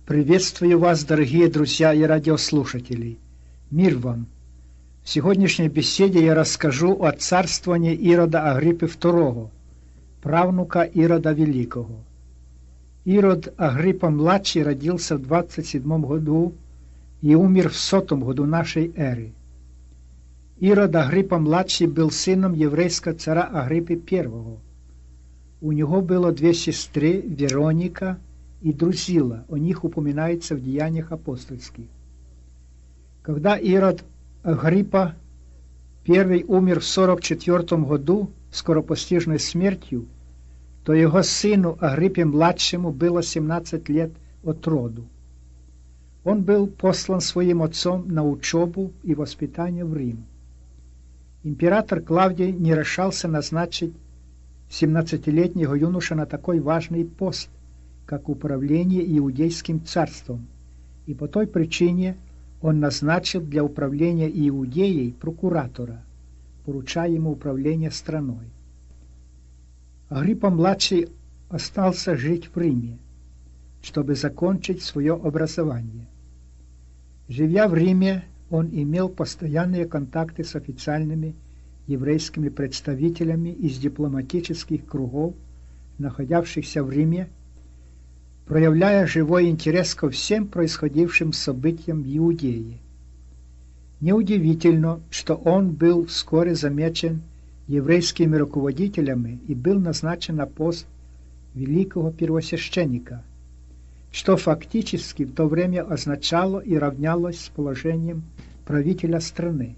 Приветствую вас, дорогие друзья и радиослушатели. Мир вам! В сегодняшней беседе я расскажу о царствовании Ирода Агриппы II, правнука Ирода Великого. Ирод Агриппа-младший родился в 27 году и умер в 100 году нашей эры. Ирод Агриппа-младший был сыном еврейского царя Агриппы I. У него было две сестры, Вероника и Друзила, о них упоминается в Деяниях апостольских. Когда Ирод Агриппа I умер в 44 году скоропостижной смертью, то его сыну Агриппе-младшему было 17 лет от роду. Он был послан своим отцом на учебу и воспитание в Рим. Император Клавдий не решался назначить 17-летнего юноша на такой важный пост, как управление Иудейским царством, и по той причине он назначил для управления Иудеей прокуратора, поручая ему управление страной. Агриппа-младший остался жить в Риме, чтобы закончить свое образование. Живя в Риме, он имел постоянные контакты с официальными еврейскими представителями из дипломатических кругов, находившихся в Риме, проявляя живой интерес ко всем происходившим событиям в Иудее. Неудивительно, что он был вскоре замечен еврейскими руководителями и был назначен на пост великого первосвященника, что фактически в то время означало и равнялось с положением правителя страны.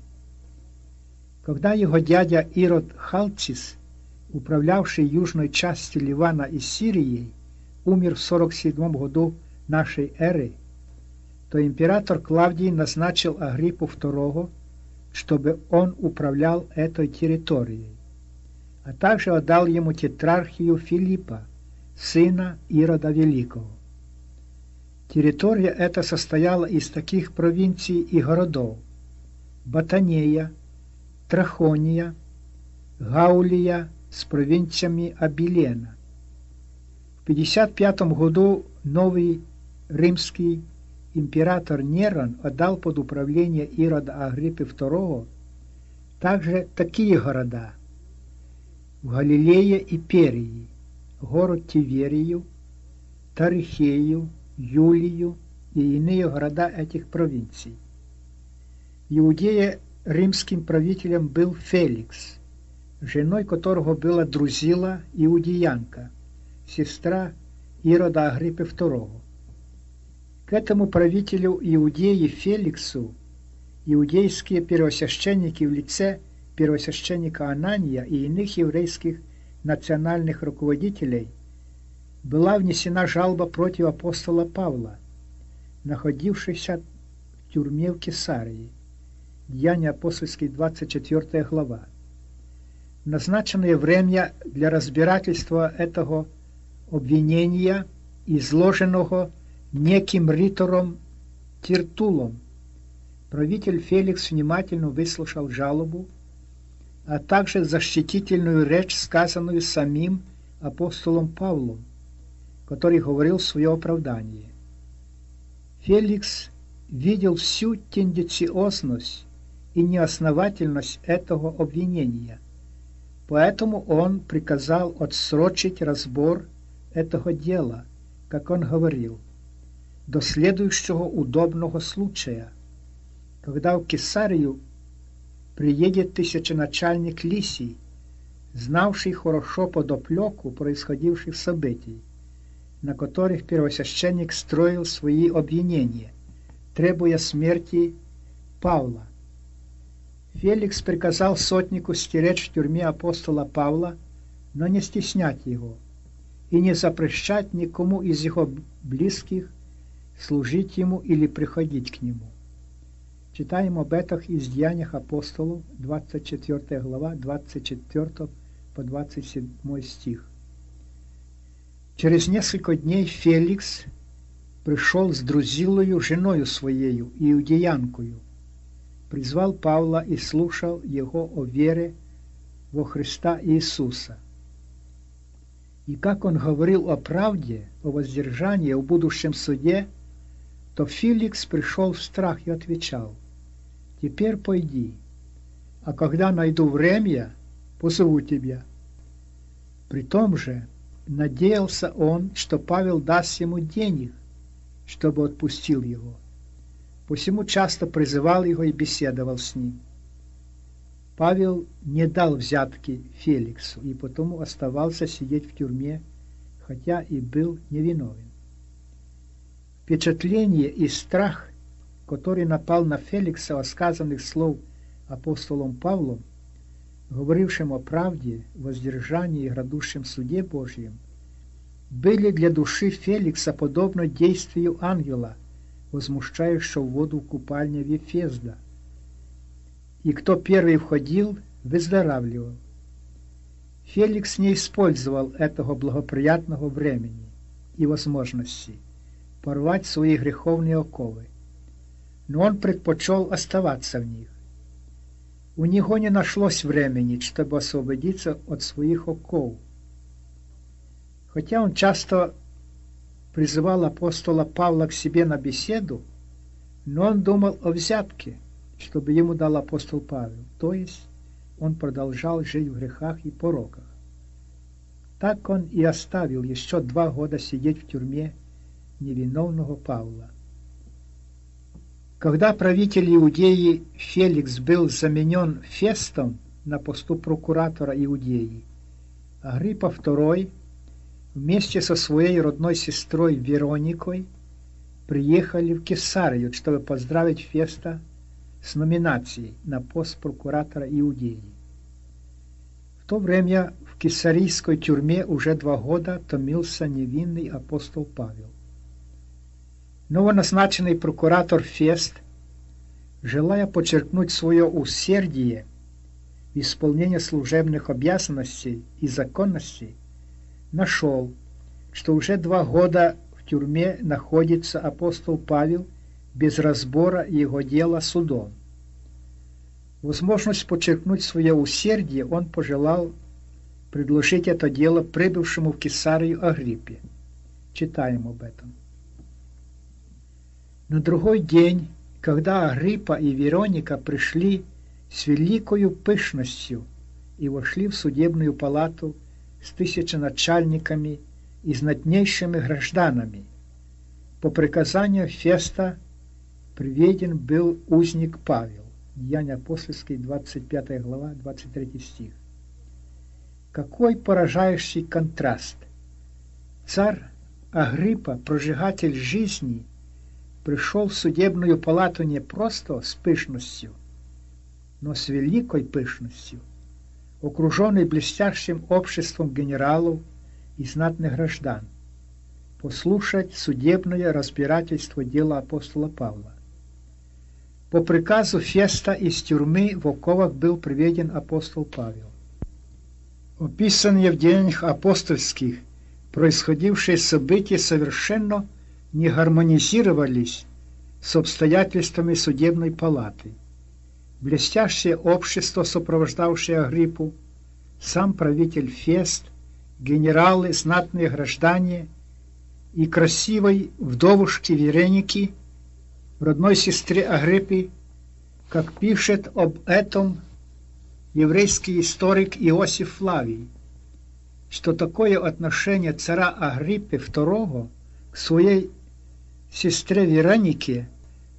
Когда его дядя Ирод Халцис, управлявший южной частью Ливана и Сирией, умер в 47 году нашей эры, то император Клавдий назначил Агриппу II, чтобы он управлял этой территорией, а также отдал ему тетрархию Филиппа, сына Ирода Великого. Территория эта состояла из таких провинций и городов: Батанея, Трахония, Гаулия с провинциями Абилена. В 55 году новый римский император Нерон отдал под управление Ирода Агриппы II также такие города: в Галилее и Перии, город Тиверию, Тарихею, Юлию и иные города этих провинций. В Иудее римским правителем был Феликс, женой которого была Друзила иудеянка, сестра Ирода Агриппы II. К этому правителю Иудеи Феликсу иудейские первосвященники в лице первосвященника Анания и иных еврейских национальных руководителей была внесена жалоба против апостола Павла, находившегося в тюрьме в Кесарии. Деяния апостольские, 24 глава. В назначенное время для разбирательства этого обвинения, изложенного неким ритором Тиртулом, правитель Феликс внимательно выслушал жалобу, а также защитительную речь, сказанную самим апостолом Павлом, который говорил свое оправдание. Феликс видел всю тенденциозность и неосновательность этого обвинения, поэтому он приказал отсрочить разбор этого дела, как он говорил, до следующего удобного случая, когда в Кесарию приедет тысяченачальник Лисий, знавший хорошо подоплеку происходивших событий, на которых первосвященник строил свои обвинения, требуя смерти Павла. Феликс приказал сотнику стеречь в тюрьме апостола Павла, но не стеснять его и не запрещать никому из его близких служить ему или приходить к нему. Читаем об этом из Деяниях апостолов, 24 глава, 24 по 27 стих. Через несколько дней Феликс пришел с Друзилою, женою своею, иудеянкою, призвал Павла и слушал его о вере во Христа Иисуса. И как он говорил о правде, о воздержании, о будущем суде, то Феликс пришел в страх и отвечал: «Теперь пойди, а когда найду время, позову тебя». При том же надеялся он, что Павел даст ему денег, чтобы отпустил его. Посему часто призывал его и беседовал с ним. Павел не дал взятки Феликсу и потому оставался сидеть в тюрьме, хотя и был невиновен. Впечатление и страх, который напал на Феликса от сказанных слов апостолом Павлом, говорившим о правде, воздержании и грядущем суде Божьем, были для души Феликса подобно действию ангела, возмущающего воду в купальне Вифезда. И кто первый входил, выздоравливал. Феликс не использовал этого благоприятного времени и возможности порвать свои греховные оковы, но он предпочел оставаться в них. У него не нашлось времени, чтобы освободиться от своих оков. Хотя он часто призывал апостола Павла к себе на беседу, но он думал о взятке, чтобы ему дал апостол Павел, то есть он продолжал жить в грехах и пороках. Так он и оставил еще 2 года сидеть в тюрьме невиновного Павла. Когда правитель Иудеи Феликс был заменен Фестом на посту прокуратора Иудеи, Агриппа II вместе со своей родной сестрой Вероникой приехали в Кесарию, чтобы поздравить Феста с номинацией на пост прокуратора Иудеи. В то время в кесарийской тюрьме уже 2 года томился невинный апостол Павел. Новоназначенный прокуратор Фест, желая подчеркнуть свое усердие в исполнении служебных обязанностей и законностей, нашел, что уже 2 года в тюрьме находится апостол Павел без разбора его дела судом. Возможность подчеркнуть свое усердие он пожелал предложить это дело прибывшему в Кесарию Агриппе. Читаем об этом. На другой день, когда Агриппа и Вероника пришли с великою пышностью и вошли в судебную палату с тысяченачальниками и знатнейшими гражданами, по приказанию Феста приведен был узник Павел. Деяния апостольские, 25 глава, 23 стих. Какой поражающий контраст! Царь Агриппа, прожигатель жизни, пришел в судебную палату не просто с пышностью, но с великой пышностью, окруженный блестящим обществом генералов и знатных граждан, послушать судебное разбирательство дела апостола Павла. По приказу Феста из тюрьмы в оковах был приведен апостол Павел. Описанные в деяниях апостольских происходившие события совершенно не гармонизировались с обстоятельствами судебной палаты. Блестящее общество, сопровождавшее Агриппу, сам правитель Фест, генералы, знатные граждане и красивой вдовушки Вероники, родной сестре Агриппы, как пишет об этом еврейский историк Иосиф Флавий, что такое отношение царя Агриппы II к своей сестре Веронике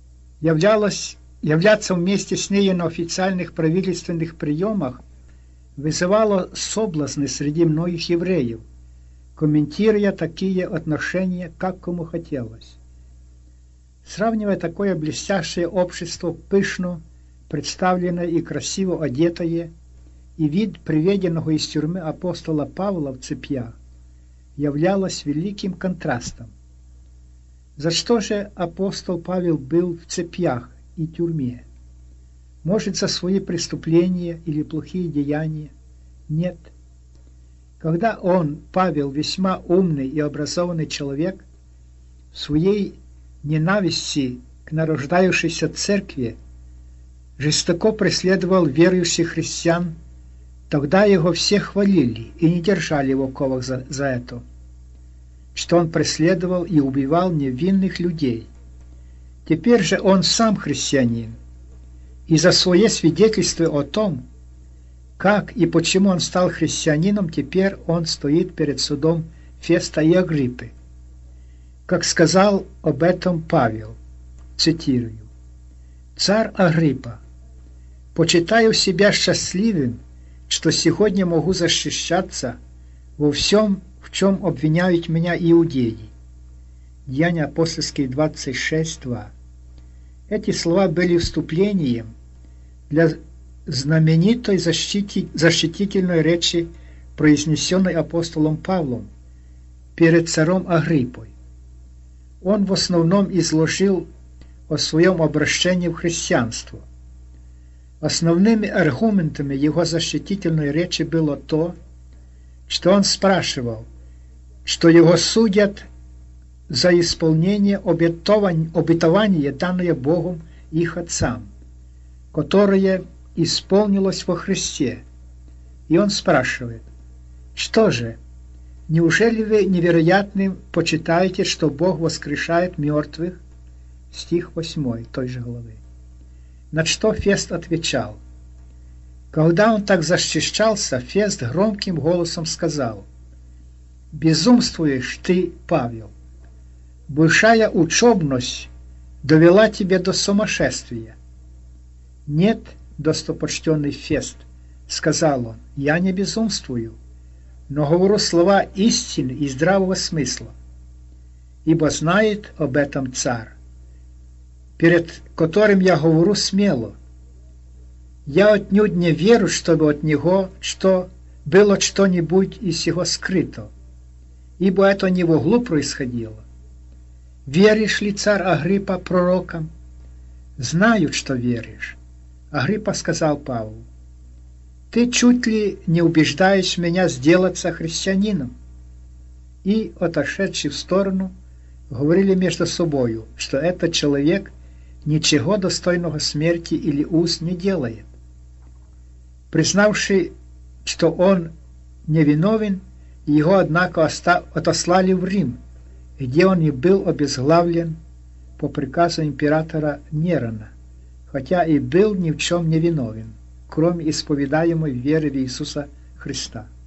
являться вместе с ней на официальных правительственных приемах вызывало соблазны среди многих евреев, комментируя такие отношения, как кому хотелось. Сравнивая такое блестящее общество, пышно представленное и красиво одетое, и вид приведенного из тюрьмы апостола Павла в цепях, являлось великим контрастом. За что же апостол Павел был в цепях и тюрьме? Может, за свои преступления или плохие деяния? Нет. Когда он, Павел, весьма умный и образованный человек, в своей ненависти к нарождающейся церкви жестоко преследовал верующих христиан, тогда его все хвалили и не держали в оковах за это, что он преследовал и убивал невинных людей. Теперь же он сам христианин, и за свое свидетельство о том, как и почему он стал христианином, теперь он стоит перед судом Феста и Агриппы. Как сказал об этом Павел, цитирую: «Царь Агриппа, почитаю себя счастливым, что сегодня могу защищаться во всем, в чем обвиняют меня иудеи». Деяния апостольские 26:2. Эти слова были вступлением для знаменитой защитительной речи, произнесенной апостолом Павлом перед царем Агриппой. Он в основном изложил о своем обращении в христианство. Основными аргументами его защитительной речи было то, что он спрашивал, что его судят за исполнение обетования, данное Богом их отцам, которое исполнилось во Христе. И он спрашивает: что же, неужели вы невероятным почитаете, что Бог воскрешает мертвых? Стих 8 той же главы. На что Фест отвечал. Когда он так защищался, Фест громким голосом сказал: «Безумствуешь ты, Павел! Большая учебность довела тебя до сумасшествия». «Нет, достопочтенный Фест, — сказал он, — я не безумствую, но говорю слова истины и здравого смысла, ибо знает об этом царь, перед которым я говорю смело. Я отнюдь не верю, чтобы от него было что-нибудь из его скрыто, ибо это не в углу происходило. Веришь ли, царь Агриппа, пророкам? Знают, что веришь». Агриппа сказал Павлу: «Ты чуть ли не убеждаешь меня сделаться христианином?» И, отошедший в сторону, говорили между собою, что этот человек ничего достойного смерти или уз не делает. Признавший, что он невиновен, его, однако, отослали в Рим, где он и был обезглавлен по приказу императора Нерона, хотя и был ни в чем не виновен, кроме исповедаемой веры в Иисуса Христа.